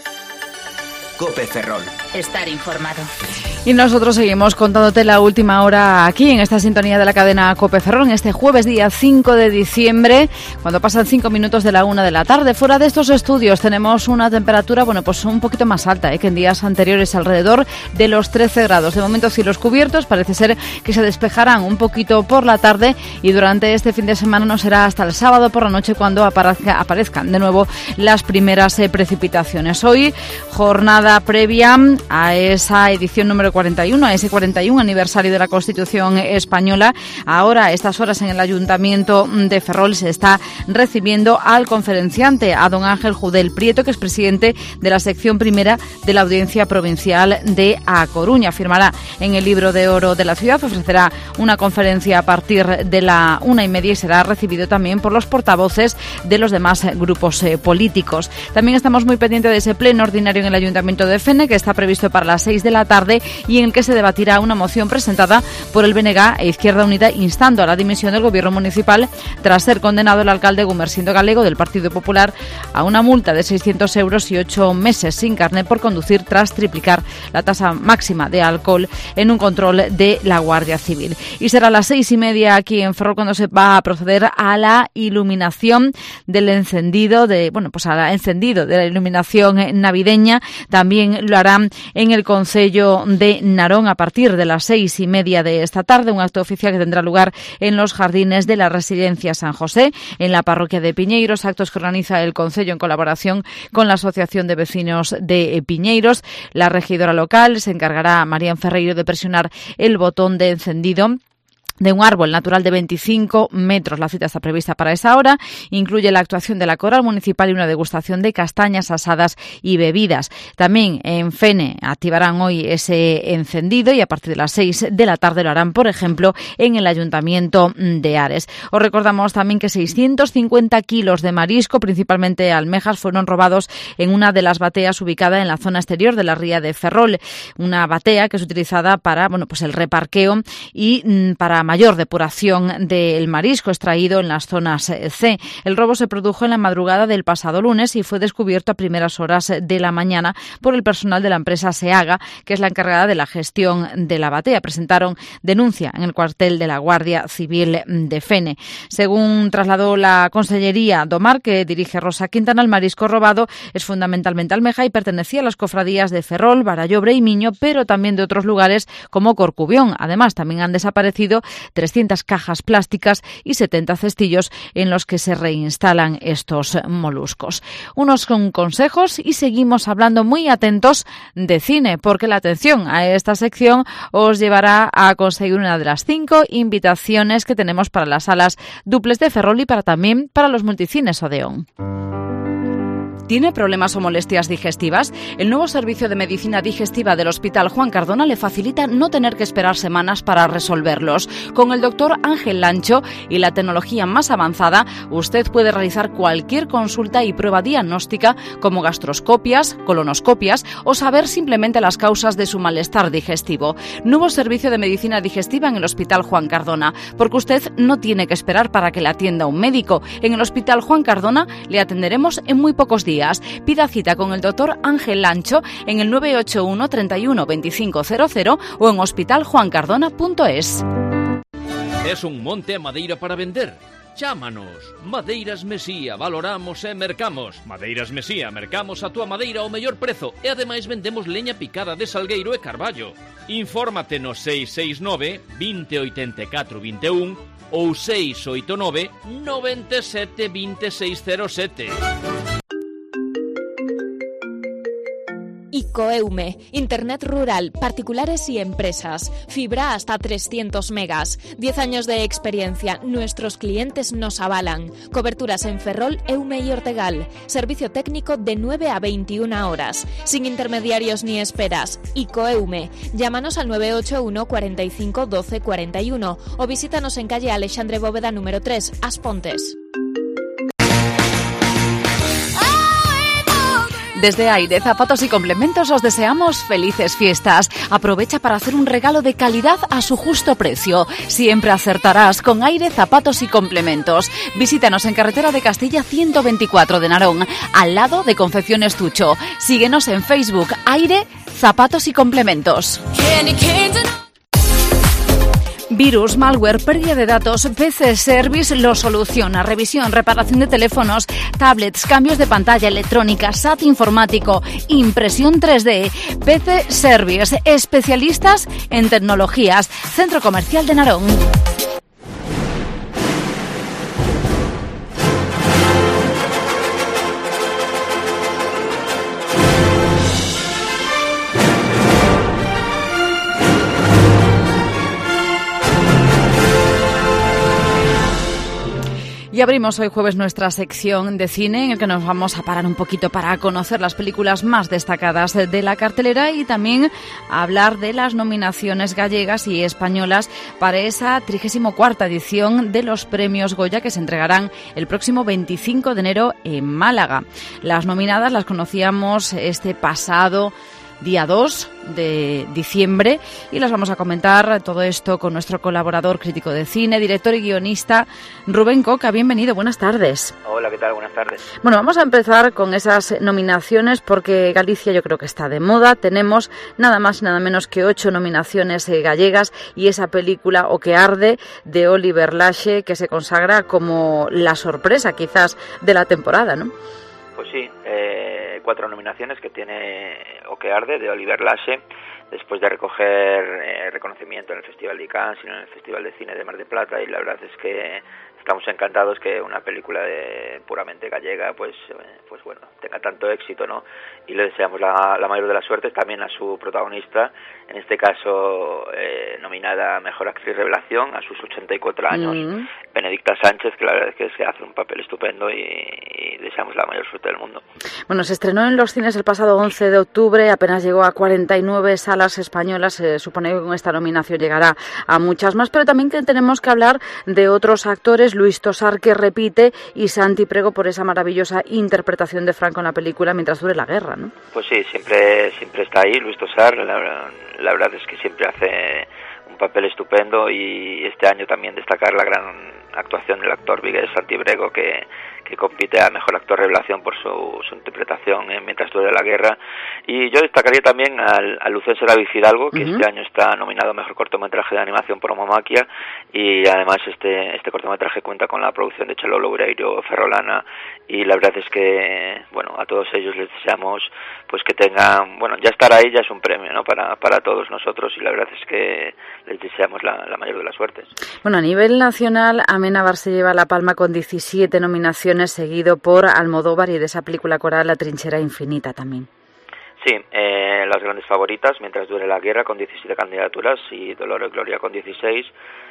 COPE Ferrol. Estar informado. Y nosotros seguimos contándote la última hora aquí en esta sintonía de la cadena COPE Ferrol, en este jueves día 5 de diciembre, cuando pasan 5 minutos de la 1 de la tarde. Fuera de estos estudios tenemos una temperatura, pues un poquito más alta que en días anteriores, alrededor de los 13 grados. De momento cielos cubiertos, parece ser que se despejarán un poquito por la tarde y durante este fin de semana no será hasta el sábado por la noche cuando aparezcan de nuevo las primeras precipitaciones. Hoy, jornada previa a esa edición número 41, a ese 41 aniversario de la Constitución Española. Ahora, a estas horas, en el Ayuntamiento de Ferrol se está recibiendo al conferenciante, a don Ángel Judel Prieto, que es presidente de la sección primera de la Audiencia Provincial de A Coruña. Firmará en el Libro de Oro de la ciudad, ofrecerá una conferencia a partir de la 1:30 y será recibido también por los portavoces de los demás grupos políticos. También estamos muy pendientes de ese pleno ordinario en el Ayuntamiento de Fene, que está previsto para las 6 de la tarde y en el que se debatirá una moción presentada por el BNG e Izquierda Unida instando a la dimisión del gobierno municipal tras ser condenado el alcalde Gumersindo Galego del Partido Popular a una multa de 600 euros y 8 meses sin carnet por conducir tras triplicar la tasa máxima de alcohol en un control de la Guardia Civil. Y será a las 6:30 aquí en Ferrol cuando se va a proceder a la iluminación del encendido de la iluminación navideña. También lo harán en el Concello de Narón a partir de las 6:30 de esta tarde, un acto oficial que tendrá lugar en los jardines de la Residencia San José, en la parroquia de Piñeiros, actos que organiza el Concello en colaboración con la Asociación de Vecinos de Piñeiros. La regidora local se encargará, María Ferreiro, de presionar el botón de encendido de un árbol natural de 25 metros. La cita está prevista para esa hora. Incluye la actuación de la Coral Municipal y una degustación de castañas asadas y bebidas. También en Fene activarán hoy ese encendido y a partir de las 6 de la tarde lo harán, por ejemplo, en el Ayuntamiento de Ares. Os recordamos también que 650 kilos de marisco, principalmente almejas, fueron robados en una de las bateas ubicada en la zona exterior de la ría de Ferrol. Una batea que es utilizada para el reparqueo y para mayor depuración del marisco extraído en las zonas C. El robo se produjo en la madrugada del pasado lunes y fue descubierto a primeras horas de la mañana por el personal de la empresa Seaga, que es la encargada de la gestión de la batea. Presentaron denuncia en el cuartel de la Guardia Civil de Fene. Según trasladó la Consellería do Mar, que dirige Rosa Quintana, el marisco robado es fundamentalmente almeja y pertenecía a las cofradías de Ferrol, Barallobre y Miño, pero también de otros lugares como Corcubión. Además, también han desaparecido 300 cajas plásticas y 70 cestillos en los que se reinstalan estos moluscos. Unos con consejos y seguimos hablando muy atentos de cine, porque la atención a esta sección os llevará a conseguir una de las 5 invitaciones que tenemos para las salas duples de Ferrol y también para los multicines Odeón. ¿Tiene problemas o molestias digestivas? El nuevo servicio de medicina digestiva del Hospital Juan Cardona le facilita no tener que esperar semanas para resolverlos. Con el doctor Ángel Lancho y la tecnología más avanzada, usted puede realizar cualquier consulta y prueba diagnóstica como gastroscopias, colonoscopias o saber simplemente las causas de su malestar digestivo. Nuevo servicio de medicina digestiva en el Hospital Juan Cardona, porque usted no tiene que esperar para que le atienda un médico. En el Hospital Juan Cardona le atenderemos en muy pocos días. Pida cita con el doctor Ángel Lancho en el 981 31 2500 o en hospitaljuancardona.es. ¿Es un monte a madeira para vender? Chámanos. Madeiras Mesía, valoramos e mercamos. Madeiras Mesía, mercamos a túa madeira ao mellor prezo e ademais vendemos leña picada de salgueiro e carballo. Infórmate no 669 20 84 21 ou 689 97 2607. Icoeume, Internet rural, particulares y empresas, fibra hasta 300 megas, 10 años de experiencia, nuestros clientes nos avalan, coberturas en Ferrol, Eume y Ortegal, servicio técnico de 9 a 21 horas, sin intermediarios ni esperas. Icoeume, llámanos al 981 45 12 41 o visítanos en calle Alexandre Bóveda número 3, As Pontes. Desde Aire, Zapatos y Complementos os deseamos felices fiestas. Aprovecha para hacer un regalo de calidad a su justo precio. Siempre acertarás con Aire, Zapatos y Complementos. Visítanos en Carretera de Castilla 124 de Narón, al lado de Confecciones Tucho. Síguenos en Facebook, Aire, Zapatos y Complementos. Virus, malware, pérdida de datos, PC Service lo soluciona. Revisión, reparación de teléfonos, tablets, cambios de pantalla, electrónica, SAT informático, impresión 3D. PC Service, especialistas en tecnologías. Centro Comercial de Narón. Y abrimos hoy jueves nuestra sección de cine en el que nos vamos a parar un poquito para conocer las películas más destacadas de la cartelera y también hablar de las nominaciones gallegas y españolas para esa 34ª edición de los premios Goya que se entregarán el próximo 25 de enero en Málaga. Las nominadas las conocíamos este pasado día 2 de diciembre y las vamos a comentar todo esto con nuestro colaborador crítico de cine, director y guionista Rubén Coca. Bienvenido, buenas tardes. Hola, ¿qué tal? Buenas tardes. Bueno, vamos a empezar con esas nominaciones porque Galicia yo creo que está de moda. Tenemos nada más y nada menos que 8 nominaciones gallegas y esa película O que arde de Oliver Laxe que se consagra como la sorpresa quizás de la temporada, ¿no? Pues sí, 4 nominaciones que tiene O que arde de Oliver Laxe después de recoger reconocimiento en el Festival de Cannes y en el Festival de Cine de Mar del Plata, y la verdad es que estamos encantados que una película puramente gallega pues bueno, tenga tanto éxito, ¿no? Y le deseamos la mayor de las suertes también a su protagonista, en este caso nominada a Mejor Actriz Revelación a sus 84 años, Benedicta Sánchez, que la verdad es que se hace un papel estupendo y deseamos la mayor suerte del mundo. Bueno, se estrenó en los cines el pasado 11 de octubre, apenas llegó a 49 salas españolas, se supone que con esta nominación llegará a muchas más, pero también que tenemos que hablar de otros actores, Luis Tosar que repite y Santi Prego por esa maravillosa interpretación de Franco en la película Mientras dure la guerra, ¿no? Pues sí, siempre está ahí Luis Tosar, la verdad es que siempre hace un papel estupendo, y este año también destacar la gran actuación del actor vigués Santi Prego que compite a Mejor Actor Revelación por su interpretación en Mientras dure la guerra. Y yo destacaría también a Lucense David Hidalgo, que este año está nominado a Mejor Cortometraje de Animación por Homomaquia, y además este cortometraje cuenta con la producción de Chelo Loureiro Ferrolana, y la verdad es que, bueno, a todos ellos les deseamos pues que tengan, bueno, ya estar ahí ya es un premio, ¿no?, para todos nosotros, y la verdad es que les deseamos la mayor de las suertes. Bueno, a nivel nacional, Amenábar se lleva la palma con 17 nominaciones, seguido por Almodóvar y de esa película coral La trinchera infinita también. Sí, las grandes favoritas, Mientras dure la guerra con 17 candidaturas y Dolor y Gloria con 16.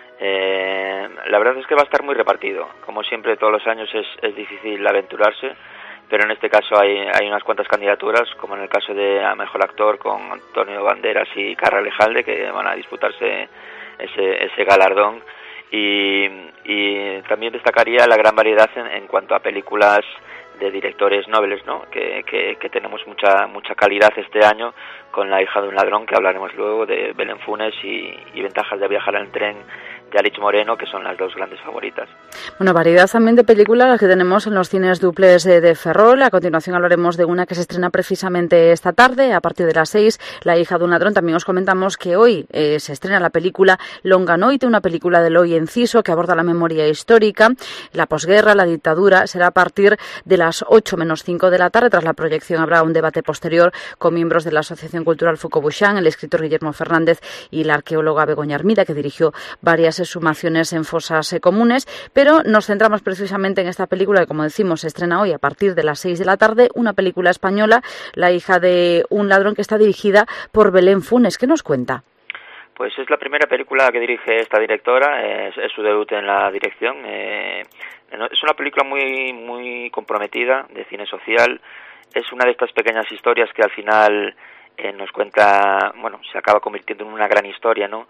La verdad es que va a estar muy repartido. Como siempre, todos los años es difícil aventurarse, pero en este caso hay unas cuantas candidaturas, como en el caso de a Mejor Actor con Antonio Banderas y Carra Lejalde, que van a disputarse ese galardón. Y también destacaría la gran variedad en cuanto a películas de directores nobles, ¿no?, que tenemos mucha calidad este año, con La hija de un ladrón, que hablaremos luego, de Belén Funes, y Ventajas de viajar en tren Yalich Moreno, que son las dos grandes favoritas. Bueno, variedad también de películas las que tenemos en los cines duples de Ferrol. A continuación hablaremos de una que se estrena precisamente esta tarde, a partir de las 6, La hija de un ladrón. También os comentamos que hoy se estrena la película Longa Noite, una película de Eloi Enciso que aborda la memoria histórica, la posguerra, la dictadura. Será a partir de las 8 menos 5 de la tarde. Tras la proyección habrá un debate posterior con miembros de la Asociación Cultural Foucault-Buchan, el escritor Guillermo Fernández y la arqueóloga Begoña Armida, que dirigió varias exhumaciones en fosas comunes. Pero nos centramos precisamente en esta película que, como decimos, se estrena hoy a partir de las 6 de la tarde, una película española, La hija de un ladrón, que está dirigida por Belén Funes. ¿Qué nos cuenta? Pues es la primera película que dirige esta directora, es su debut en la dirección. Es una película muy comprometida, de cine social. Es una de estas pequeñas historias que al final nos cuenta, bueno, se acaba convirtiendo en una gran historia, ¿no?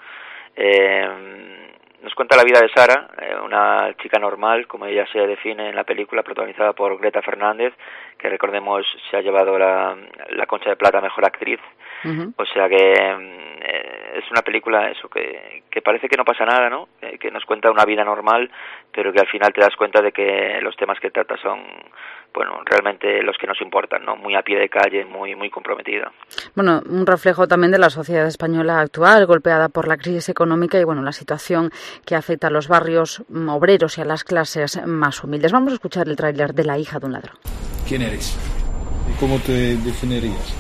Nos cuenta la vida de Sara, una chica normal, como ella se define en la película, protagonizada por Greta Fernández, que recordemos se ha llevado la Concha de Plata a Mejor Actriz. Uh-huh. O sea que es una película eso que parece que no pasa nada, ¿no? Que nos cuenta una vida normal, pero que al final te das cuenta de que los temas que trata son, bueno, realmente los que nos importan, ¿no? Muy a pie de calle, muy comprometida. Bueno, un reflejo también de la sociedad española actual, golpeada por la crisis económica y, bueno, la situación que afecta a los barrios obreros y a las clases más humildes. Vamos a escuchar el tráiler de La hija de un ladrón. ¿Quién eres? ¿Y cómo te definirías?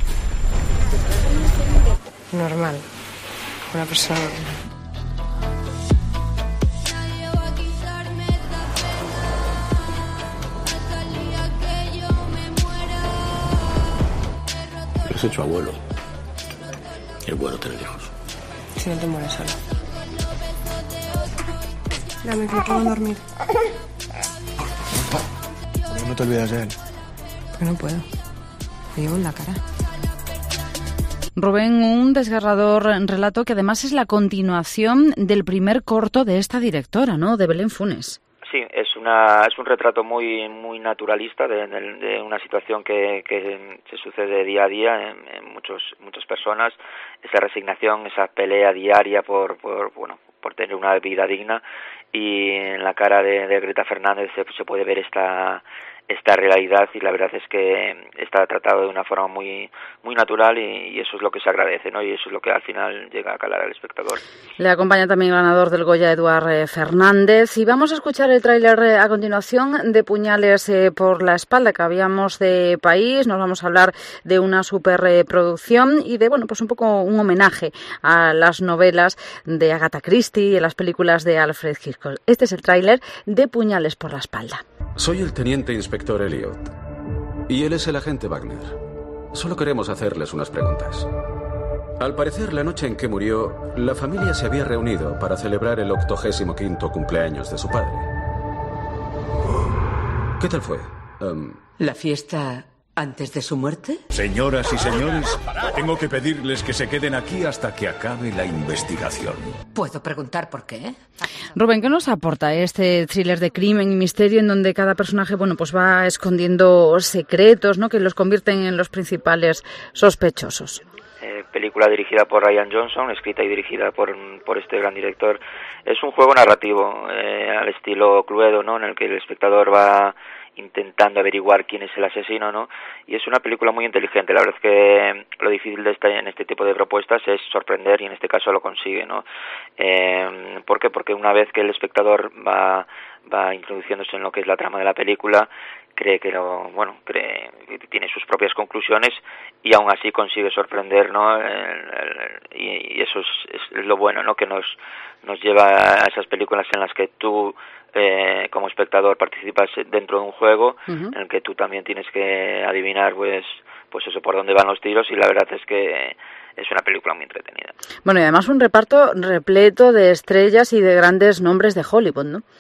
Normal. Una persona normal. Has hecho abuelo. Es bueno tener hijos. Si no te mueres sola. Dame que puedo dormir. ¿Por qué no te olvidas de él? Porque no puedo. Me llevo en la cara. Rubén, un desgarrador relato que además es la continuación del primer corto de esta directora, ¿no?, de Belén Funes. Sí, es un retrato muy naturalista de una situación que se sucede día a día en muchas personas, esa resignación, esa pelea diaria por tener una vida digna, y en la cara de Greta Fernández se puede ver esta realidad, y la verdad es que está tratado de una forma muy natural, y eso es lo que se agradece, ¿no? Y eso es lo que al final llega a calar al espectador. Le acompaña también el ganador del Goya, Eduard Fernández, y vamos a escuchar el tráiler a continuación de Puñales por la espalda. Cambiamos de país, nos vamos a hablar de una superproducción y de, bueno, pues un poco un homenaje a las novelas de Agatha Christie y a las películas de Alfred Hitchcock. Este es el tráiler de Puñales por la espalda. Soy el teniente inspector Elliot y él es el agente Wagner. Solo queremos hacerles unas preguntas. Al parecer, la noche en que murió, la familia se había reunido para celebrar el 85º cumpleaños de su padre. ¿Qué tal fue? ¿La fiesta antes de su muerte? Señoras y señores, tengo que pedirles que se queden aquí hasta que acabe la investigación. ¿Puedo preguntar por qué? Rubén, ¿qué nos aporta este thriller de crimen y misterio en donde cada personaje, bueno, pues va escondiendo secretos, ¿no?, que los convierten en los principales sospechosos? Película dirigida por Rian Johnson, escrita y dirigida por este gran director. Es un juego narrativo al estilo Cluedo, ¿no?, en el que el espectador va intentando averiguar quién es el asesino, ¿no? Y es una película muy inteligente. La verdad es que lo difícil en este tipo de propuestas es sorprender, y en este caso lo consigue, ¿no? ¿Por qué? Porque una vez que el espectador va introduciéndose en lo que es la trama de la película, cree que tiene sus propias conclusiones, y aún así consigue sorprender, ¿no? Y eso es lo bueno, ¿no?, que nos lleva a esas películas en las que tú como espectador participas dentro de un juego, uh-huh, en el que tú también tienes que adivinar pues eso, por dónde van los tiros, y la verdad es que es una película muy entretenida. Bueno, y además un reparto repleto de estrellas y de grandes nombres de Hollywood, ¿no?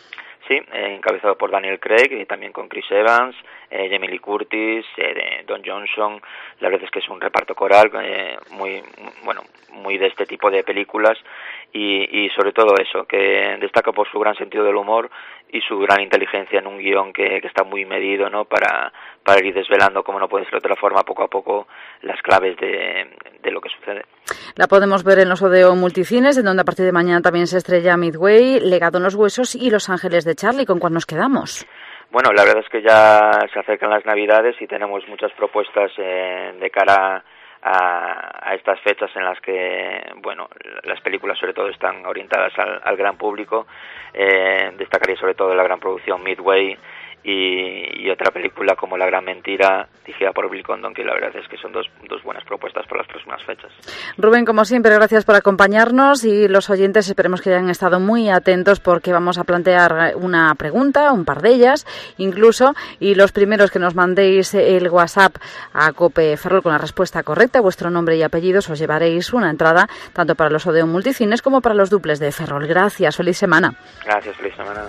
Sí, encabezado por Daniel Craig y también con Chris Evans, Jamie Lee Curtis, Don Johnson. La verdad es que es un reparto coral muy de este tipo de películas y sobre todo eso, que destaca por su gran sentido del humor y su gran inteligencia en un guión que está muy medido, ¿no? Para ir desvelando, como no puede ser de otra forma, poco a poco las claves de lo que sucede. La podemos ver en los Odeón Multicines, en donde a partir de mañana también se estrella Midway, Legado en los Huesos y Los Ángeles de Charlie. ¿Con cuál nos quedamos? Bueno, la verdad es que ya se acercan las Navidades y tenemos muchas propuestas de cara a estas fechas en las que, bueno, las películas sobre todo están orientadas al gran público. Destacaría sobre todo la gran producción Midway y otra película como La Gran Mentira, dirigida por Bill Condon, que la verdad es que son dos buenas propuestas para las próximas fechas. Rubén, como siempre, gracias por acompañarnos y los oyentes esperemos que hayan estado muy atentos porque vamos a plantear una pregunta, un par de ellas incluso, y los primeros que nos mandéis el WhatsApp a COPE Ferrol con la respuesta correcta, vuestro nombre y apellidos, os llevaréis una entrada tanto para los Odeón Multicines como para los duples de Ferrol. Gracias, feliz semana. Gracias, feliz semana.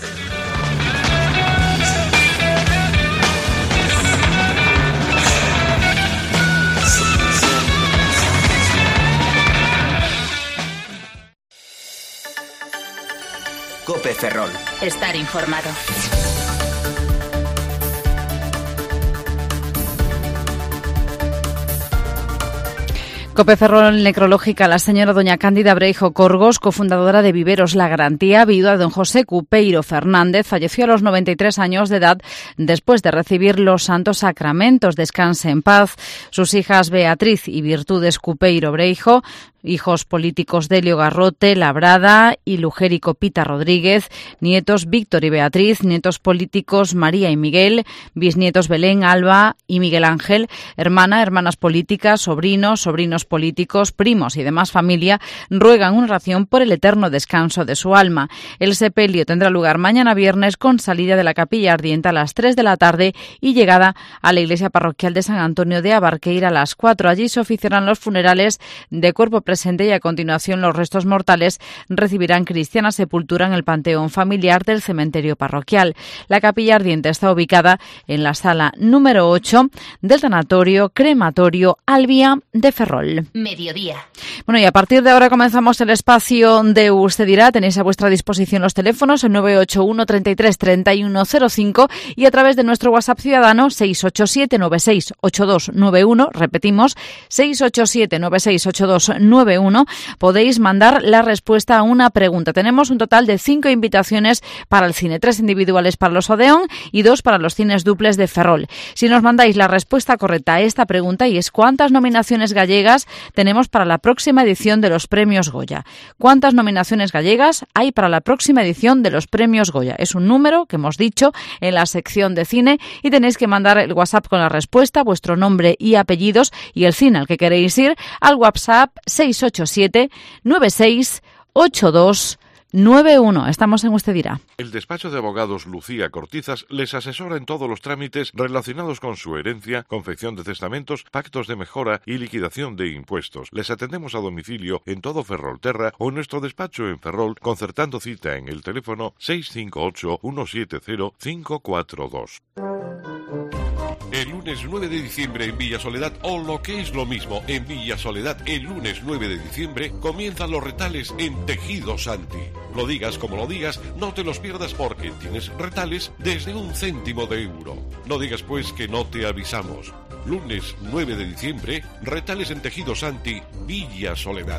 COPE Ferrol. Estar informado. COPE Ferrol Necrológica, la señora doña Cándida Breijo Corgos, cofundadora de Viveros La Garantía, viuda de don José Cupeiro Fernández, falleció a los 93 años de edad después de recibir los santos sacramentos. Descanse en paz. Sus hijas Beatriz y Virtudes Cupeiro Breijo, hijos políticos Delio Garrote, Labrada y Lugérico Pita Rodríguez, nietos Víctor y Beatriz, nietos políticos María y Miguel, bisnietos Belén, Alba y Miguel Ángel, hermanas políticas, sobrinos políticos, primos y demás familia, ruegan una oración por el eterno descanso de su alma. El sepelio tendrá lugar mañana viernes con salida de la Capilla Ardiente a las 3 de la tarde y llegada a la iglesia parroquial de San Antonio de Abarqueira a las 4. Allí se oficiarán los funerales de cuerpo presente y a continuación los restos mortales recibirán cristiana sepultura en el panteón familiar del cementerio parroquial. La Capilla Ardiente está ubicada en la sala número 8 del tanatorio crematorio Albia de Ferrol. Mediodía. Bueno, y a partir de ahora comenzamos el espacio de Usted dirá. Tenéis a vuestra disposición los teléfonos el 981 33 3105 y a través de nuestro WhatsApp ciudadano 687 96 8291. Repetimos, 687 96 8291. Podéis mandar la respuesta a una pregunta. Tenemos un total de 5 invitaciones para el cine, 3 individuales para los Odeón y 2 para los cines duples de Ferrol. Si nos mandáis la respuesta correcta a esta pregunta, y es ¿cuántas nominaciones gallegas tenemos para la próxima edición de los premios Goya? ¿Cuántas nominaciones gallegas hay para la próxima edición de los premios Goya? Es un número que hemos dicho en la sección de cine y tenéis que mandar el WhatsApp con la respuesta, vuestro nombre y apellidos y el cine al que queréis ir al WhatsApp 687 96 82 91. Estamos en Usted dirá. El despacho de abogados Lucía Cortizas les asesora en todos los trámites relacionados con su herencia, confección de testamentos, pactos de mejora y liquidación de impuestos. Les atendemos a domicilio en todo Ferrolterra o en nuestro despacho en Ferrol, concertando cita en el teléfono 658 170 542. El lunes 9 de diciembre en Villa Soledad, o lo que es lo mismo, en Villa Soledad, el lunes 9 de diciembre, comienzan los retales en Tejido Santi. Lo digas como lo digas, no te los pierdas porque tienes retales desde 1 céntimo de euro. No digas pues que no te avisamos. Lunes 9 de diciembre, retales en Tejido Santi, Villa Soledad.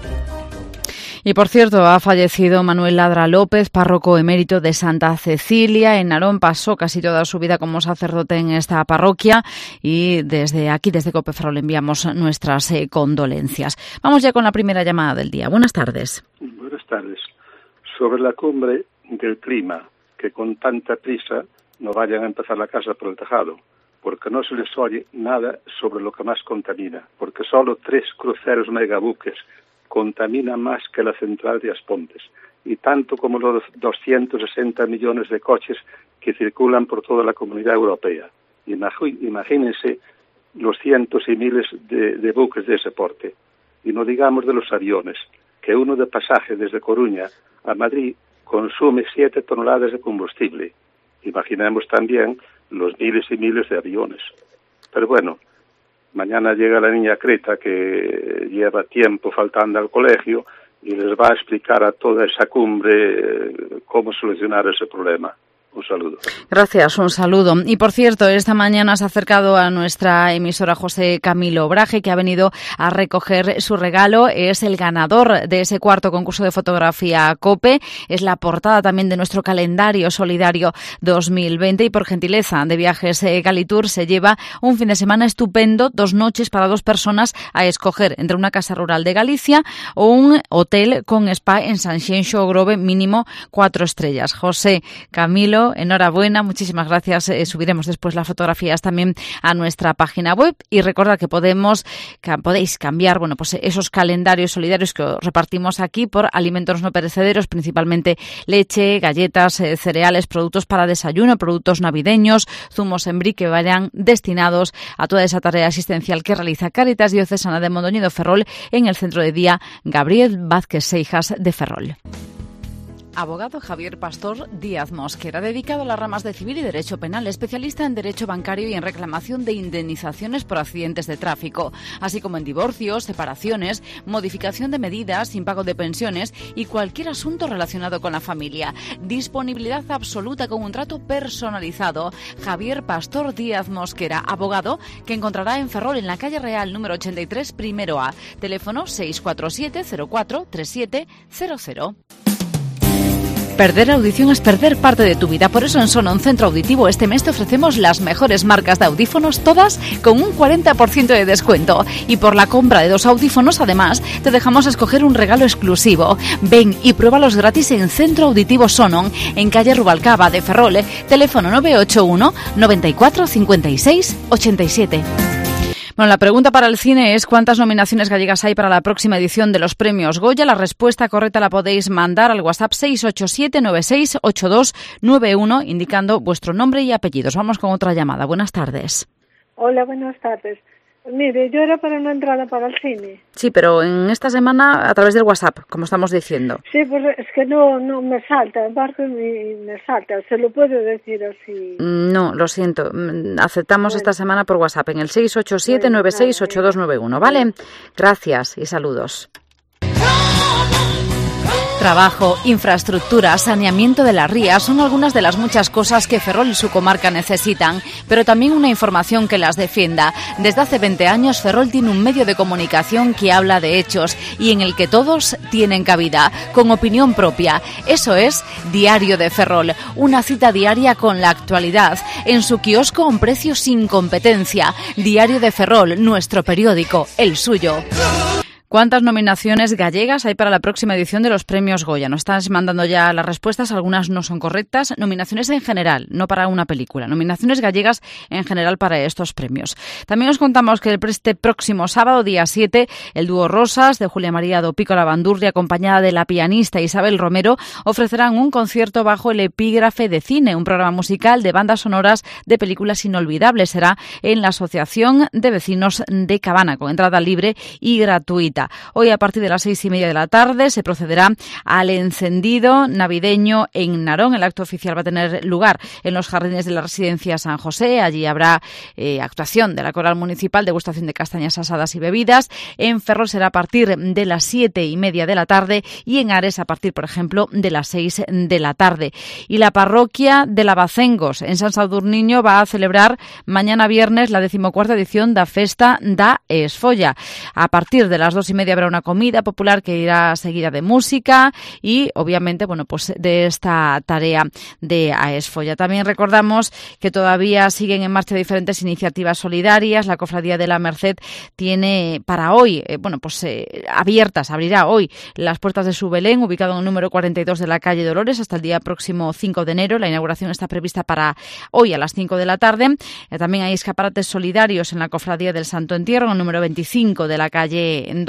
Y por cierto, ha fallecido Manuel Ladra López, párroco emérito de Santa Cecilia. En Narón pasó casi toda su vida como sacerdote en esta parroquia y desde aquí, desde COPE Ferrol, le enviamos nuestras condolencias. Vamos ya con la primera llamada del día. Buenas tardes. Buenas tardes. Sobre la cumbre del clima, que con tanta prisa no vayan a empezar la casa por el tejado, porque no se les oye nada sobre lo que más contamina, porque solo 3 cruceros megabuques contamina más que la central de Aspontes, y tanto como los 260 millones de coches que circulan por toda la Comunidad Europea. Imagínense los cientos y miles de buques de ese porte. Y no digamos de los aviones, que uno de pasaje desde Coruña a Madrid consume 7 toneladas de combustible. Imaginemos también los miles y miles de aviones. Pero bueno, mañana llega la niña Creta, que lleva tiempo faltando al colegio, y les va a explicar a toda esa cumbre cómo solucionar ese problema. Un saludo. Gracias, un saludo. Y por cierto, esta mañana se ha acercado a nuestra emisora José Camilo Braje, que ha venido a recoger su regalo. Es el ganador de ese cuarto concurso de fotografía COPE. Es la portada también de nuestro calendario solidario 2020. Y por gentileza de Viajes Galitur se lleva un fin de semana estupendo, 2 noches para 2 personas a escoger entre una casa rural de Galicia o un hotel con spa en Sanxenxo Grove, mínimo 4 estrellas. José Camilo, enhorabuena, muchísimas gracias. Subiremos después las fotografías también a nuestra página web y recordad que podéis cambiar, esos calendarios solidarios que os repartimos aquí por alimentos no perecederos, principalmente leche, galletas, cereales, productos para desayuno, productos navideños, zumos en brie que vayan destinados a toda esa tarea asistencial que realiza Cáritas Diocesana de Mondoñedo Ferrol en el centro de día Gabriel Vázquez Seijas de Ferrol. Abogado Javier Pastor Díaz Mosquera, dedicado a las ramas de civil y derecho penal, especialista en derecho bancario y en reclamación de indemnizaciones por accidentes de tráfico, así como en divorcios, separaciones, modificación de medidas, impago de pensiones y cualquier asunto relacionado con la familia. Disponibilidad absoluta con un trato personalizado. Javier Pastor Díaz Mosquera, abogado que encontrará en Ferrol, en la calle Real número 83, primero A. Teléfono 647 04 3700. Perder audición es perder parte de tu vida. Por eso en Sonon Centro Auditivo este mes te ofrecemos las mejores marcas de audífonos, todas con un 40% de descuento. Y por la compra de 2 audífonos, además, te dejamos escoger un regalo exclusivo. Ven y pruébalos gratis en Centro Auditivo Sonon, en calle Rubalcaba de Ferrol. Teléfono 981 94 56 87. Bueno, la pregunta para el cine es ¿cuántas nominaciones gallegas hay para la próxima edición de los premios Goya? La respuesta correcta la podéis mandar al WhatsApp 687-968291 indicando vuestro nombre y apellidos. Vamos con otra llamada. Buenas tardes. Hola, buenas tardes. Mire, yo era para una entrada para el cine. Sí, pero en esta semana a través del WhatsApp, como estamos diciendo. Sí, pues es que no me salta, en parte me salta. ¿Se lo puedo decir así? No, lo siento. Aceptamos esta semana por WhatsApp en el 687-968291, ¿vale? Gracias y saludos. Trabajo, infraestructura, saneamiento de las rías son algunas de las muchas cosas que Ferrol y su comarca necesitan, pero también una información que las defienda. Desde hace 20 años Ferrol tiene un medio de comunicación que habla de hechos y en el que todos tienen cabida, con opinión propia. Eso es Diario de Ferrol, una cita diaria con la actualidad, en su kiosco a un precio sin competencia. Diario de Ferrol, nuestro periódico, el suyo. ¿Cuántas nominaciones gallegas hay para la próxima edición de los premios Goya? Nos están mandando ya las respuestas, algunas no son correctas. Nominaciones en general, no para una película. Nominaciones gallegas en general para estos premios. También os contamos que este próximo sábado, día 7, el dúo Rosas de Julia María Dopícola Bandurri, acompañada de la pianista Isabel Romero, ofrecerán un concierto bajo el epígrafe de cine, un programa musical de bandas sonoras de películas inolvidables. Será en la Asociación de Vecinos de Cabana, con entrada libre y gratuita. Hoy a partir de las 6:30 de la tarde se procederá al encendido navideño en Narón. El acto oficial va a tener lugar en los jardines de la Residencia San José. Allí habrá actuación de la Coral Municipal, degustación de castañas asadas y bebidas. En Ferrol será a partir de las 7:30 de la tarde y en Ares a partir, por ejemplo, de las 6 de la tarde. Y la parroquia de Lavacengos en San Sadurniño va a celebrar mañana viernes la 14ª edición da Festa da Esfolla. A partir de las 2:30 habrá una comida popular que irá seguida de música y, obviamente, de esta tarea de Aesfolla. También recordamos que todavía siguen en marcha diferentes iniciativas solidarias. La Cofradía de la Merced tiene para hoy, abrirá hoy las puertas de su Belén, ubicado en el número 42 de la calle Dolores, hasta el día próximo 5 de enero. La inauguración está prevista para hoy a las 5 de la tarde. También hay escaparates solidarios en la Cofradía del Santo Entierro, en el número 25 de la calle Dolores.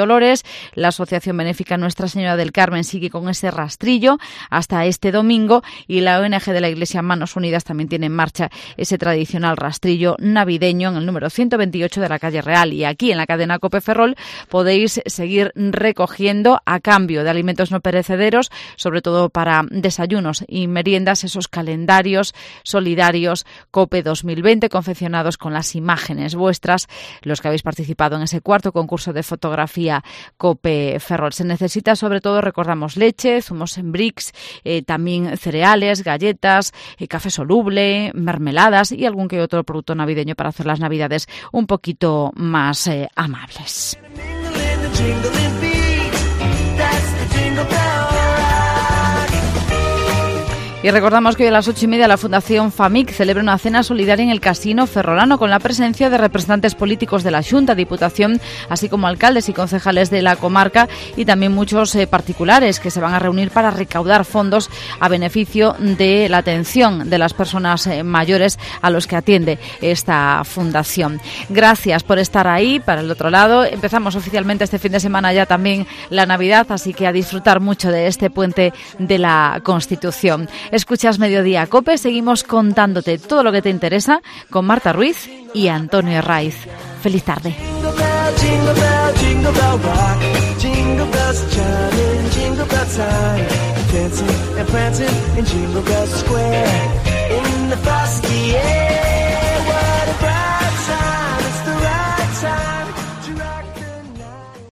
Dolores. La Asociación Benéfica Nuestra Señora del Carmen sigue con ese rastrillo hasta este domingo y la ONG de la Iglesia Manos Unidas también tiene en marcha ese tradicional rastrillo navideño en el número 128 de la calle Real. Y aquí en la cadena COPE Ferrol podéis seguir recogiendo a cambio de alimentos no perecederos, sobre todo para desayunos y meriendas, esos calendarios solidarios COPE 2020 confeccionados con las imágenes vuestras, los que habéis participado en ese cuarto concurso de fotografía COPE Ferrol. Se necesita sobre todo, recordamos, leche, zumos en bricks, también cereales, galletas, café soluble, mermeladas y algún que otro producto navideño para hacer las navidades un poquito más amables. Y recordamos que hoy a las 8:30 la Fundación FAMIC celebra una cena solidaria en el Casino Ferrolano con la presencia de representantes políticos de la Xunta, Diputación, así como alcaldes y concejales de la comarca y también muchos particulares que se van a reunir para recaudar fondos a beneficio de la atención de las personas mayores a los que atiende esta fundación. Gracias por estar ahí, para el otro lado. Empezamos oficialmente este fin de semana ya también la Navidad, así que a disfrutar mucho de este puente de la Constitución. Escuchas Mediodía COPE, seguimos contándote todo lo que te interesa con Marta Ruiz y Antonio Herraiz. Feliz tarde. Jingle bells square in the frosty air. What a bright